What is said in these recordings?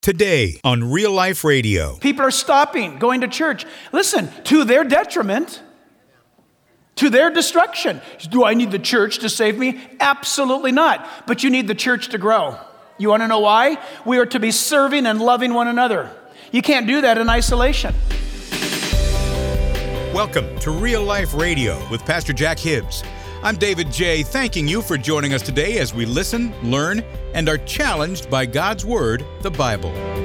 Today on Real Life Radio. People are stopping going to church. Listen, to their detriment, to their destruction. Do I need the church to save me? Absolutely not. But you need the church to grow. You want to know why? We are to be serving and loving one another. You can't do that in isolation. Welcome to Real Life Radio with Pastor Jack Hibbs. I'm David J., thanking you for joining us today as we listen, learn, and are challenged by God's Word, the Bible.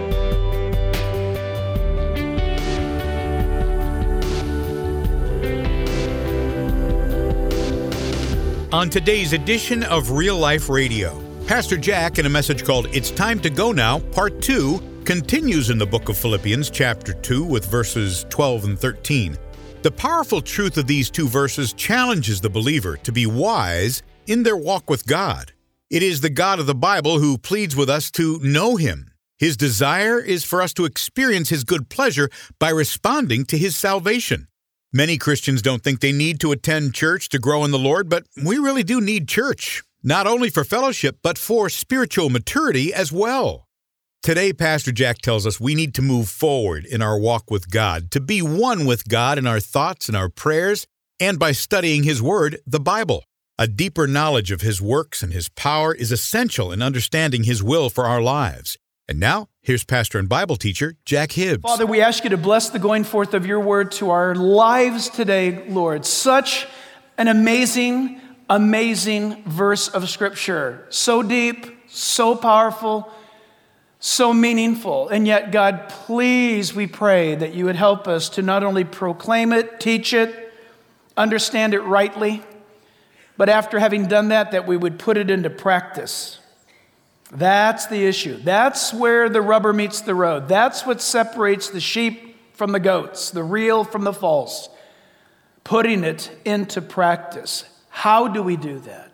On today's edition of Real Life Radio, Pastor Jack, in a message called It's Time to Go Now, Part 2, continues in the book of Philippians, chapter 2, with verses 12 and 13. The powerful truth of these two verses challenges the believer to be wise in their walk with God. It is the God of the Bible who pleads with us to know Him. His desire is for us to experience His good pleasure by responding to His salvation. Many Christians don't think they need to attend church to grow in the Lord, but we really do need church, not only for fellowship, but for spiritual maturity as well. Today, Pastor Jack tells us we need to move forward in our walk with God, to be one with God in our thoughts and our prayers, and by studying His Word, the Bible. A deeper knowledge of His works and His power is essential in understanding His will for our lives. And now, here's pastor and Bible teacher, Jack Hibbs. Father, we ask you to bless the going forth of your word to our lives today, Lord. Such an amazing, amazing verse of Scripture. So deep, so powerful, so meaningful. And yet, God, please, we pray that you would help us to not only proclaim it, teach it, understand it rightly, but after having done that, that we would put it into practice. That's the issue. That's where the rubber meets the road. That's what separates the sheep from the goats, the real from the false. Putting it into practice. How do we do that?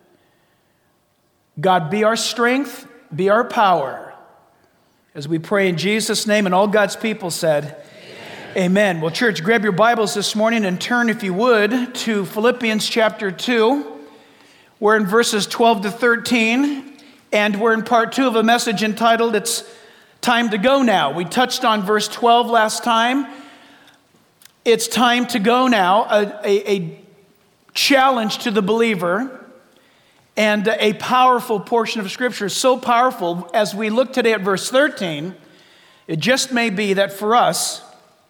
God, be our strength, be our power. As we pray in Jesus' name, and all God's people said, Amen. Well, church, grab your Bibles this morning and turn, if you would, to Philippians chapter 2. We're in verses 12 to 13, and we're in part 2 of a message entitled, It's Time to Go Now. We touched on verse 12 last time. It's time to go now, a challenge to the believer, and a powerful portion of Scripture, so powerful, as we look today at verse 13, it just may be that for us,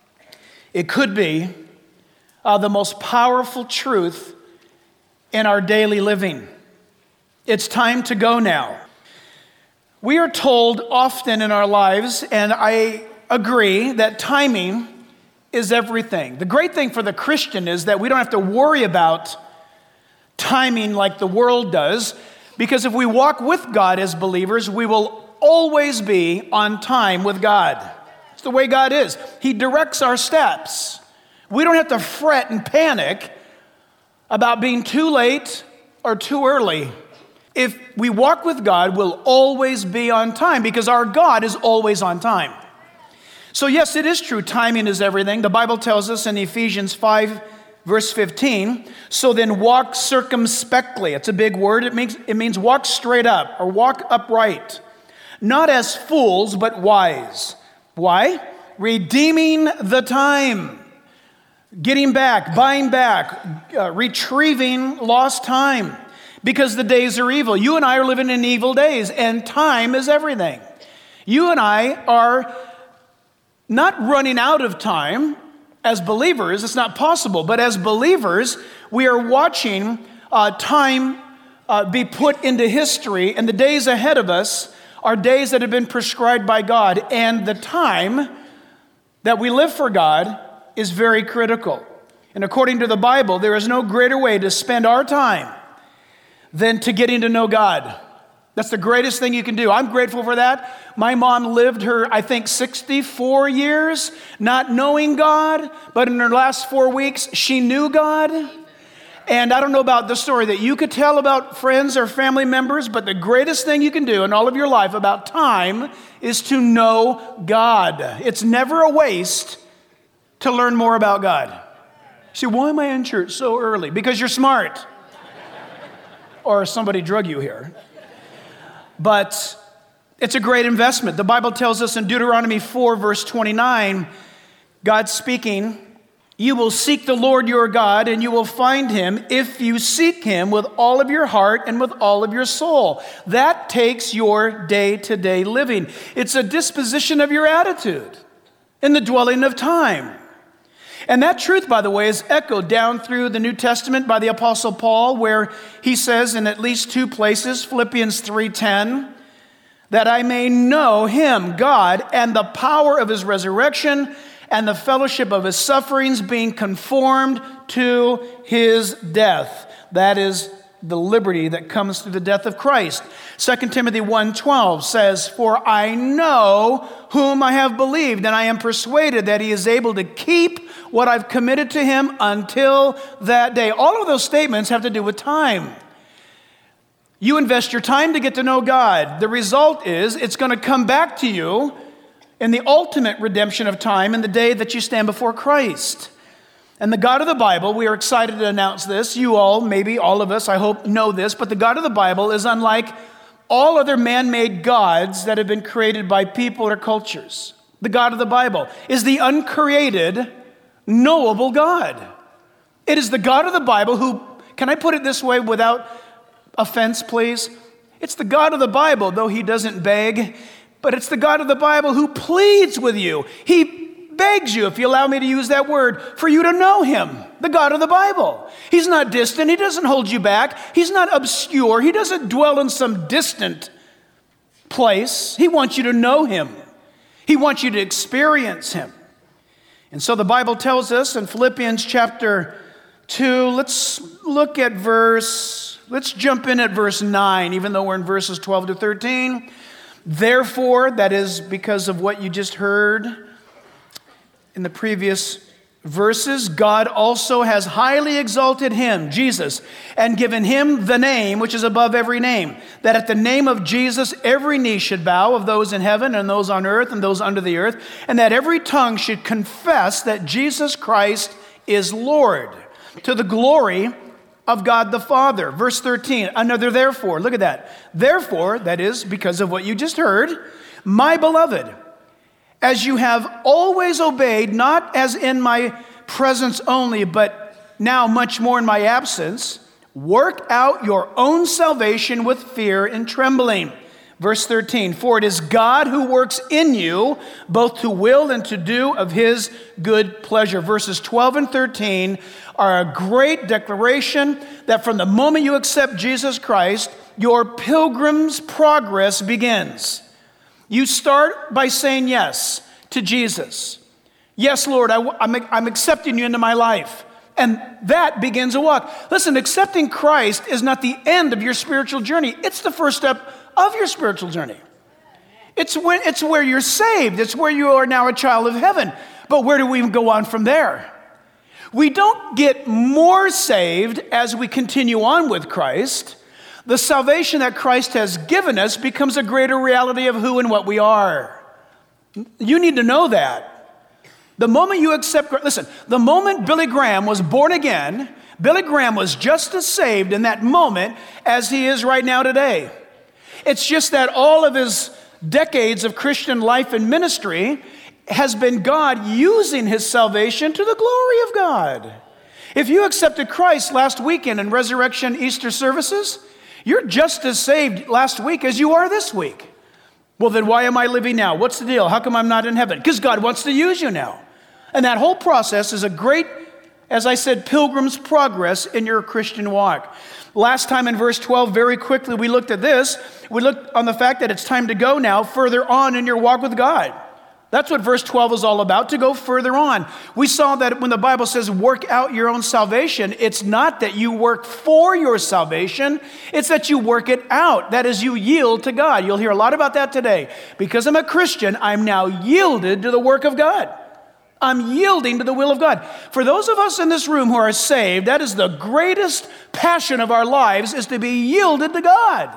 it could be the most powerful truth in our daily living. It's time to go now. We are told often in our lives, and I agree, that timing is everything. The great thing for the Christian is that we don't have to worry about timing like the world does, because if we walk with God as believers, we will always be on time with God. It's the way God is. He directs our steps. We don't have to fret and panic about being too late or too early. If we walk with God, we'll always be on time because our God is always on time. So yes, it is true, timing is everything. The Bible tells us in Ephesians 5, Verse 15, so then walk circumspectly. It's a big word. It means walk straight up or walk upright. Not as fools, but wise. Why? Redeeming the time. Getting back, buying back, retrieving lost time. Because the days are evil. You and I are living in evil days, and time is everything. You and I are not running out of time. As believers, it's not possible, but as believers, we are watching time be put into history, and the days ahead of us are days that have been prescribed by God, and the time that we live for God is very critical. And according to the Bible, there is no greater way to spend our time than to getting to know God. That's the greatest thing you can do. I'm grateful for that. My mom lived her, 64 years not knowing God, but in her last 4 weeks, she knew God. And I don't know about the story that you could tell about friends or family members, but the greatest thing you can do in all of your life about time is to know God. It's never a waste to learn more about God. You see, why am I in church so early? Because you're smart. Or somebody drug you here. But It's a great investment. The Bible tells us in Deuteronomy 4, verse 29, God speaking, "You will seek the Lord your God, and you will find him if you seek him with all of your heart and with all of your soul." That takes your day-to-day living. It's a disposition of your attitude in the dwelling of time. And that truth, by the way, is echoed down through the New Testament by the Apostle Paul, where he says in at least two places, Philippians 3:10, "That I may know him, God, and the power of his resurrection, and the fellowship of his sufferings, being conformed to his death." That is the liberty that comes through the death of Christ. 2 Timothy 1:12 says, "For I know whom I have believed, and I am persuaded that he is able to keep what I've committed to him until that day." All of those statements have to do with time. You invest your time to get to know God. The result is it's going to come back to you in the ultimate redemption of time in the day that you stand before Christ. And the God of the Bible, we are excited to announce this. You all, maybe all of us, I hope, know this, but the God of the Bible is unlike all other man-made gods that have been created by people or cultures. The God of the Bible is the uncreated, knowable God. It is the God of the Bible who, can I put it this way without offense, please? It's the God of the Bible, though he doesn't beg, but it's the God of the Bible who pleads with you. He begs you, if you allow me to use that word, for you to know him, the God of the Bible. He's not distant. He doesn't hold you back. He's not obscure. He doesn't dwell in some distant place. He wants you to know him. He wants you to experience him. And so the Bible tells us in Philippians chapter 2, let's jump in at verse 9, even though we're in verses 12 to 13. "Therefore," that is because of what you just heard in the previous verses, "God also has highly exalted him," Jesus, "and given him the name which is above every name, that at the name of Jesus every knee should bow, of those in heaven and those on earth and those under the earth, and that every tongue should confess that Jesus Christ is Lord, to the glory of God the Father." Verse 13, another therefore. Look at that. "Therefore," that is because of what you just heard, "my beloved, as you have always obeyed, not as in my presence only, but now much more in my absence, work out your own salvation with fear and trembling." Verse 13, "For it is God who works in you, both to will and to do of his good pleasure." Verses 12 and 13 are a great declaration that from the moment you accept Jesus Christ, your pilgrim's progress begins. You start by saying yes to Jesus. "Yes, Lord, I'm accepting you into my life." And that begins a walk. Listen, accepting Christ is not the end of your spiritual journey. It's the first step of your spiritual journey. It's where you're saved. It's where you are now a child of heaven. But where do we go on from there? We don't get more saved as we continue on with Christ. The salvation that Christ has given us becomes a greater reality of who and what we are. You need to know that. The moment you accept Christ, listen, the moment Billy Graham was born again, Billy Graham was just as saved in that moment as he is right now today. It's just that all of his decades of Christian life and ministry has been God using his salvation to the glory of God. If you accepted Christ last weekend in Resurrection Easter services, you're just as saved last week as you are this week. Well, then why am I living now? What's the deal? How come I'm not in heaven? Because God wants to use you now. And that whole process is a great, as I said, pilgrim's progress in your Christian walk. Last time in verse 12, very quickly, we looked at this. We looked on the fact that it's time to go now further on in your walk with God. That's what verse 12 is all about, to go further on. We saw that when the Bible says work out your own salvation, it's not that you work for your salvation, it's that you work it out. That is, you yield to God. You'll hear a lot about that today. Because I'm a Christian, I'm now yielded to the work of God. I'm yielding to the will of God. For those of us in this room who are saved, that is the greatest passion of our lives, is to be yielded to God.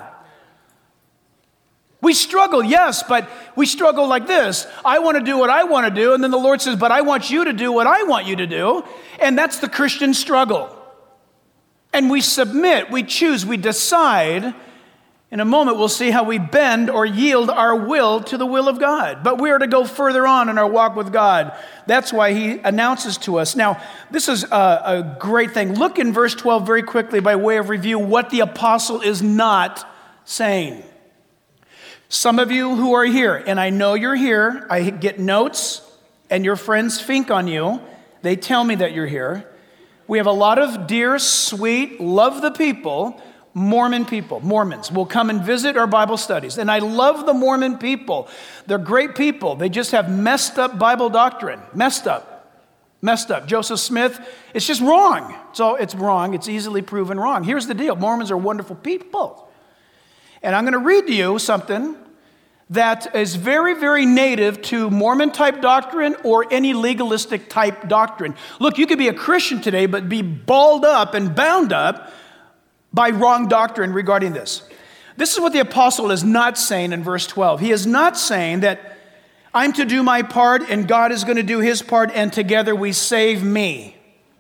We struggle, yes, but we struggle like this. I want to do what I want to do, and then the Lord says, but I want you to do what I want you to do. And that's the Christian struggle. And we submit, we choose, we decide In a moment, we'll see how we bend or yield our will to the will of God. But we are to go further on in our walk with God. That's why he announces to us. Now, this is a great thing. Look in verse 12 very quickly by way of review what the apostle is not saying. Some of you who are here, and I know you're here, I get notes, and your friends think on you. They tell me that you're here. We have a lot of dear, sweet, love the people, Mormons will come and visit our Bible studies. And I love the Mormon people. They're great people. They just have messed up Bible doctrine. Messed up. Joseph Smith, it's just wrong. So it's wrong. It's easily proven wrong. Here's the deal. Mormons are wonderful people. And I'm going to read to you something that is very, very native to Mormon-type doctrine or any legalistic-type doctrine. Look, you could be a Christian today, but be balled up and bound up by wrong doctrine regarding this. This is what the apostle is not saying in verse 12. He is not saying that I'm to do my part and God is going to do his part and together we save me.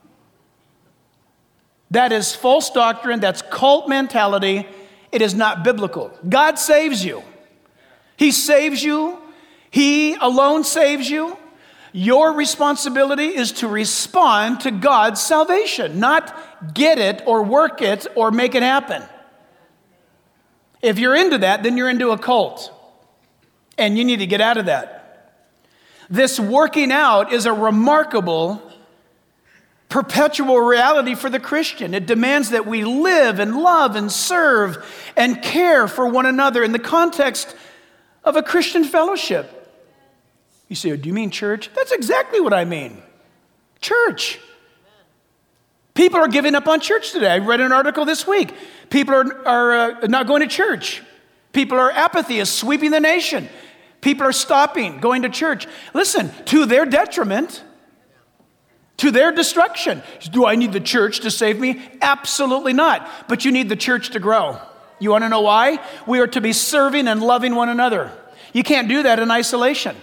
That is false doctrine. That's cult mentality. It is not biblical. God saves you. He saves you. He alone saves you. Your responsibility is to respond to God's salvation, not get it or work it or make it happen. If you're into that, then you're into a cult, and you need to get out of that. This working out is a remarkable, perpetual reality for the Christian. It demands that we live and love and serve and care for one another in the context of a Christian fellowship. You say, do you mean church? That's exactly what I mean. Church. People are giving up on church today. I read an article this week. People are not going to church. People are apathy is sweeping the nation. People are stopping going to church. Listen, to their detriment, to their destruction. Do I need the church to save me? Absolutely not. But you need the church to grow. You want to know why? We are to be serving and loving one another. You can't do that in isolation.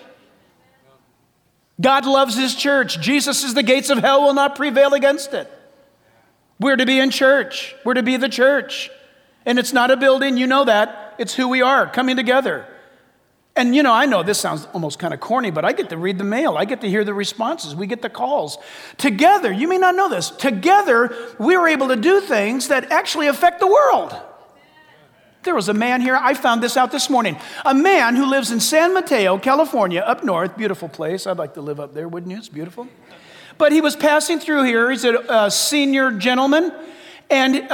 God loves his church. Jesus says the gates of hell will not prevail against it. We're to be in church. We're to be the church. And it's not a building, you know that. It's who we are, coming together. And I know this sounds almost kind of corny, but I get to read the mail. I get to hear the responses. We get the calls. Together, you may not know this, together we're able to do things that actually affect the world. There was a man here, I found this out this morning. A man who lives in San Mateo, California, up north, beautiful place. I'd like to live up there, wouldn't you? It's beautiful. But he was passing through here. He's a senior gentleman. And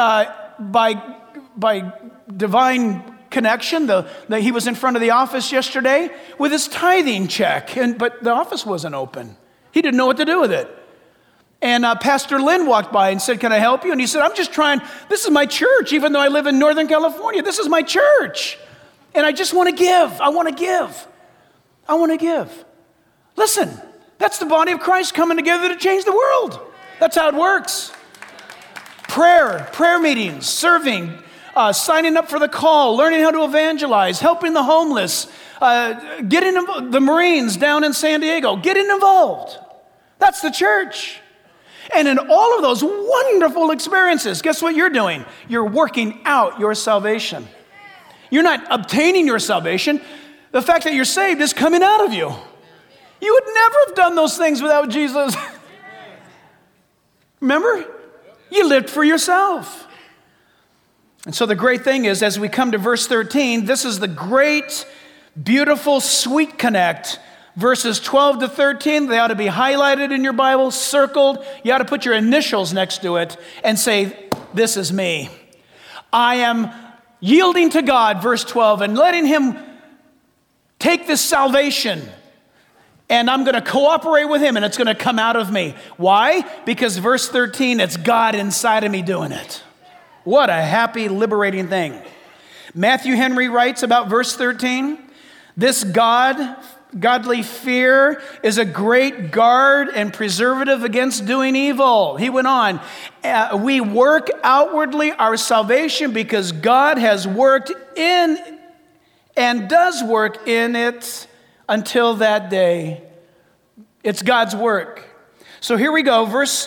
by divine connection, he was in front of the office yesterday with his tithing check. But the office wasn't open. He didn't know what to do with it. And Pastor Lynn walked by and said, can I help you? And he said, I'm just trying, this is my church, even though I live in Northern California. This is my church. And I just want to give. I want to give. Listen, that's the body of Christ coming together to change the world. That's how it works. Prayer meetings, serving, signing up for the call, learning how to evangelize, helping the homeless, getting the Marines down in San Diego, getting involved. That's the church. And in all of those wonderful experiences, guess what you're doing? You're working out your salvation. You're not obtaining your salvation. The fact that you're saved is coming out of you. You would never have done those things without Jesus. Remember? You lived for yourself. And so the great thing is, as we come to verse 13, this is the great, beautiful, sweet connect. Verses 12 to 13, they ought to be highlighted in your Bible, circled. You ought to put your initials next to it and say, this is me. I am yielding to God, verse 12, and letting him take this salvation. And I'm going to cooperate with him, and it's going to come out of me. Why? Because verse 13, it's God inside of me doing it. What a happy, liberating thing. Matthew Henry writes about verse 13, this godly fear is a great guard and preservative against doing evil. He went on, we work outwardly our salvation because God has worked in and does work in it until that day. It's God's work. So here we go, verse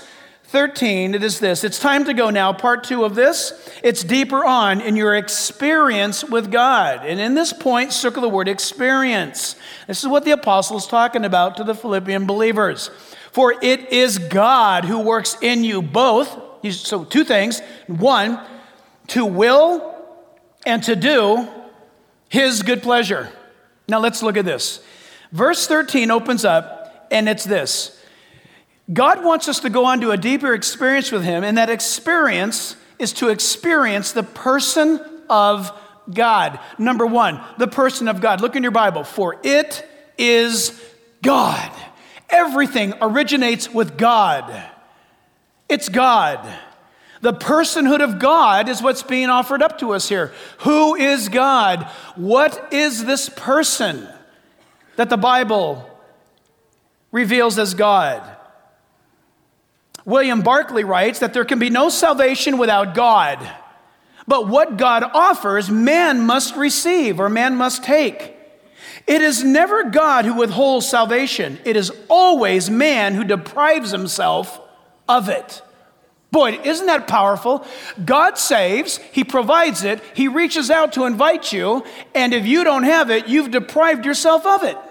13, it is this. It's time to go now. Part 2 of this, it's deeper on in your experience with God. And in this point, circle the word experience. This is what the apostle is talking about to the Philippian believers. For it is God who works in you both. So 2 things. 1, to will and to do his good pleasure. Now let's look at this. Verse 13 opens up, and it's this. God wants us to go on to a deeper experience with him, and that experience is to experience the person of God. Number 1, the person of God. Look in your Bible. For it is God. Everything originates with God. It's God. The personhood of God is what's being offered up to us here. Who is God? What is this person that the Bible reveals as God? William Barclay writes that there can be no salvation without God. But what God offers, man must receive or man must take. It is never God who withholds salvation. It is always man who deprives himself of it. Boy, isn't that powerful? God saves, he provides it, he reaches out to invite you, and if you don't have it, you've deprived yourself of it.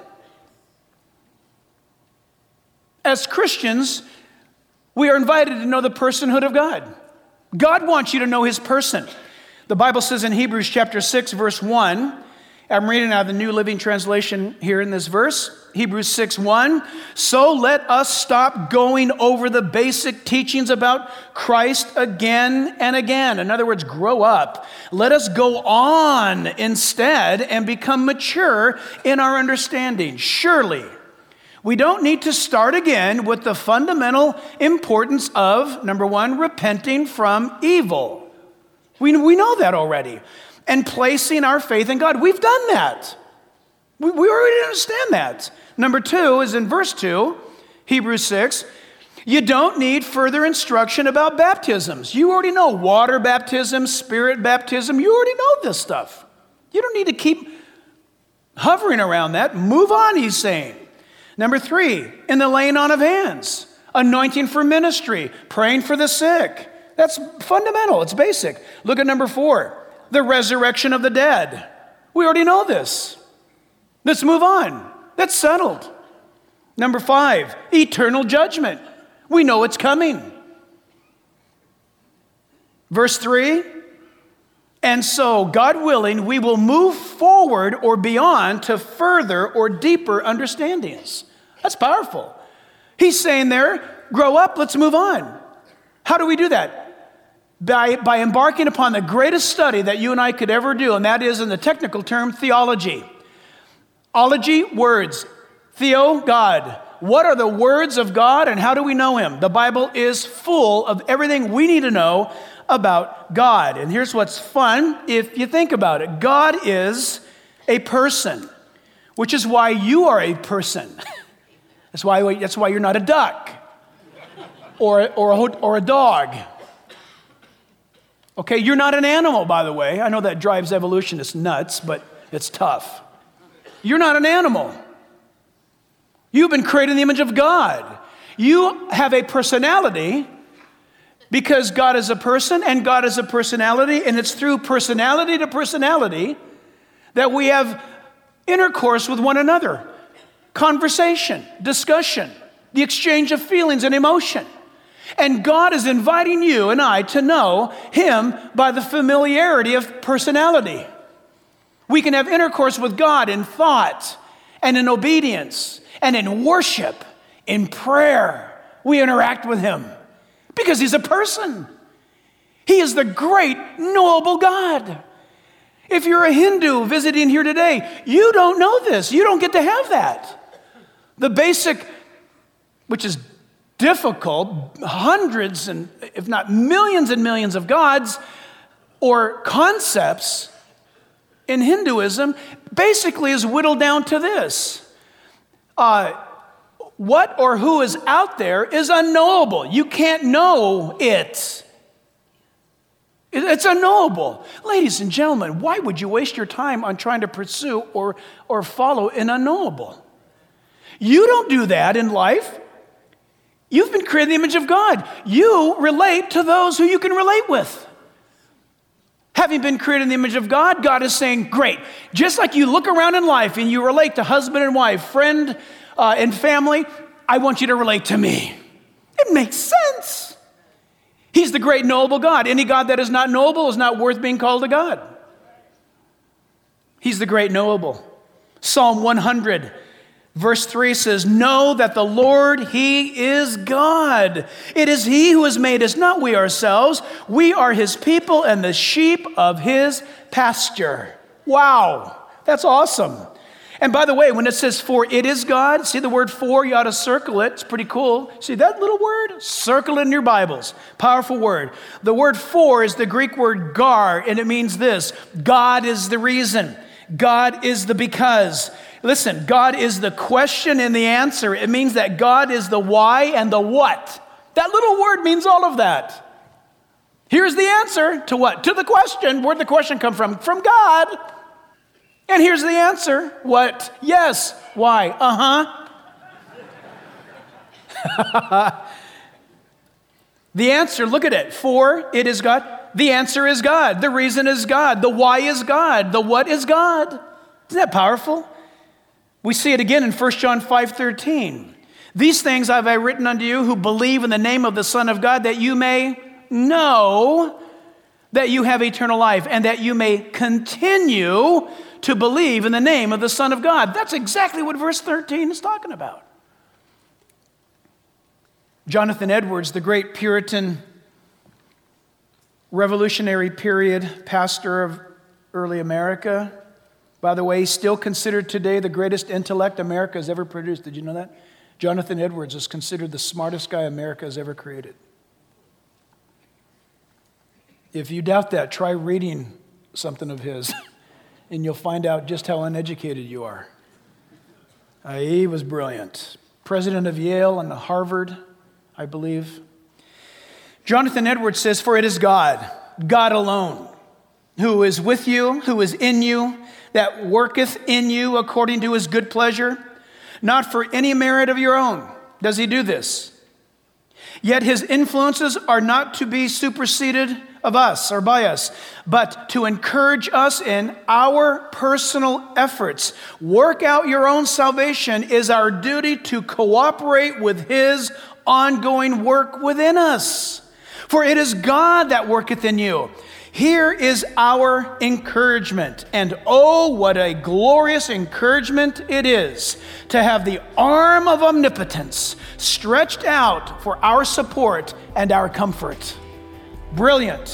As Christians, we are invited to know the personhood of God. God wants you to know his person. The Bible says in Hebrews chapter 6, verse 1, I'm reading out of the New Living Translation here in this verse, Hebrews 6:1. So let us stop going over the basic teachings about Christ again and again. In other words, grow up. Let us go on instead and become mature in our understanding. Surely, we don't need to start again with the fundamental importance of, number 1, repenting from evil. We know that already. And placing our faith in God. We've done that. We already understand that. Number 2 is in verse 2, Hebrews 6. You don't need further instruction about baptisms. You already know water baptism, spirit baptism. You already know this stuff. You don't need to keep hovering around that. Move on, he's saying. Number 3, in the laying on of hands, anointing for ministry, praying for the sick. That's fundamental. It's basic. Look at number 4. The resurrection of the dead. We already know this. Let's move on. That's settled. Number 5, eternal judgment. We know it's coming. Verse 3, and so, God willing, we will move forward or beyond to further or deeper understandings. That's powerful. He's saying there, grow up, let's move on. How do we do that? By embarking upon the greatest study that you and I could ever do, and that is, in the technical term, theology. Ology, words. Theo, God. What are the words of God and how do we know him? The Bible is full of everything we need to know about God. And here's what's fun if you think about it. God is a person, which is why you are a person. That's why you're not a duck or a dog. Okay, you're not an animal, by the way. I know that drives evolutionists nuts, but it's tough. You're not an animal. You've been created in the image of God. You have a personality because God is a person and God is a personality, and it's through personality to personality that we have intercourse with one another. Conversation, discussion, the exchange of feelings and emotion. And God is inviting you and I to know him by the familiarity of personality. We can have intercourse with God in thought and in obedience and in worship, in prayer. We interact with him because he's a person. He is the great, knowable God. If you're a Hindu visiting here today, you don't know this. You don't get to have that. The basic, which is difficult, hundreds and if not millions and millions of gods or concepts in Hinduism basically is whittled down to this. What or who is out there is unknowable. You can't know it. It's unknowable. Ladies and gentlemen, why would you waste your time on trying to pursue or follow an unknowable? You don't do that in life. You've been created in the image of God. You relate to those who you can relate with. Having been created in the image of God, God is saying, great. Just like you look around in life and you relate to husband and wife, friend and family, I want you to relate to me. It makes sense. He's the great knowable God. Any God that is not knowable is not worth being called a God. He's the great knowable. Psalm 100, verse 3 says, know that the Lord, He is God. It is He who has made us, not we ourselves. We are His people and the sheep of His pasture. Wow, that's awesome. And by the way, when it says for it is God, see the word for, you ought to circle it. It's pretty cool. See that little word? Circle it in your Bibles. Powerful word. The word for is the Greek word gar, and it means this. God is the reason. God is the because. Listen, God is the question and the answer. It means that God is the why and the what. That little word means all of that. Here's the answer to what? To the question. Where'd the question come from? From God. And here's the answer. What? Yes. Why? The answer, look at it. For it is God. The answer is God. The reason is God. The why is God. The what is God. Isn't that powerful? We see it again in 1 John 5:13. These things have I written unto you who believe in the name of the Son of God, that you may know that you have eternal life, and that you may continue to believe in the name of the Son of God. That's exactly what verse 13 is talking about. Jonathan Edwards, the great Puritan Revolutionary period pastor of early America, by the way, he's still considered today the greatest intellect America has ever produced. Did you know that? Jonathan Edwards is considered the smartest guy America has ever created. If you doubt that, try reading something of his, and you'll find out just how uneducated you are. He was brilliant. President of Yale and Harvard, I believe. Jonathan Edwards says, for it is God, God alone, who is with you, who is in you, that worketh in you according to His good pleasure, not for any merit of your own does He do this. Yet His influences are not to be superseded of us or by us, but to encourage us in our personal efforts. Work out your own salvation is our duty to cooperate with His ongoing work within us. For it is God that worketh in you. Here is our encouragement. And oh, what a glorious encouragement it is to have the arm of omnipotence stretched out for our support and our comfort. Brilliant.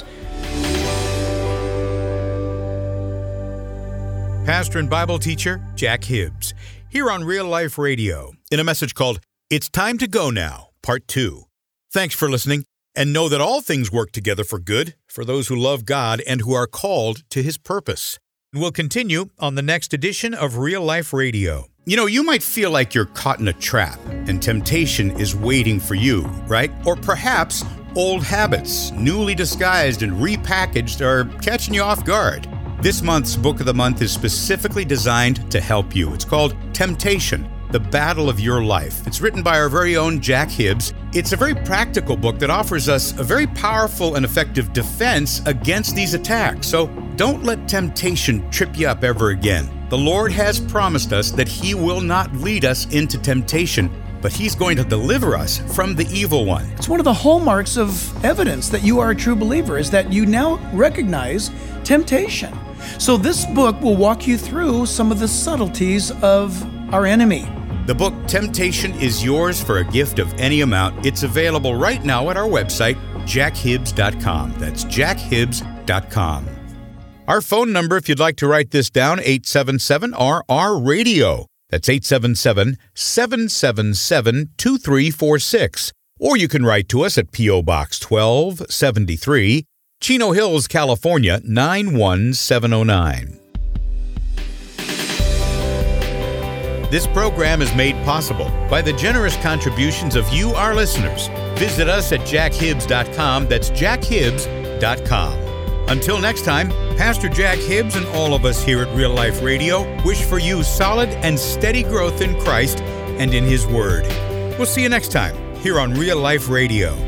Pastor and Bible teacher Jack Hibbs, here on Real Life Radio, in a message called It's Time to Go Now, Part 2. Thanks for listening, and know that all things work together for good for those who love God and who are called to His purpose. We'll continue on the next edition of Real Life Radio. You know, you might feel like you're caught in a trap and temptation is waiting for you, right? Or perhaps old habits, newly disguised and repackaged, are catching you off guard. This month's Book of the Month is specifically designed to help you. It's called Temptation, The Battle of Your Life. It's written by our very own Jack Hibbs. It's a very practical book that offers us a very powerful and effective defense against these attacks. So don't let temptation trip you up ever again. The Lord has promised us that He will not lead us into temptation, but He's going to deliver us from the evil one. It's one of the hallmarks of evidence that you are a true believer is that you now recognize temptation. So this book will walk you through some of the subtleties of our enemy. The book Temptation is yours for a gift of any amount. It's available right now at our website, jackhibbs.com. That's jackhibbs.com. Our phone number, if you'd like to write this down, 877-RR-RADIO. That's 877-777-2346. Or you can write to us at P.O. Box 1273, Chino Hills, California, 91709. This program is made possible by the generous contributions of you, our listeners. Visit us at jackhibbs.com. That's jackhibbs.com. Until next time, Pastor Jack Hibbs and all of us here at Real Life Radio wish for you solid and steady growth in Christ and in His Word. We'll see you next time here on Real Life Radio.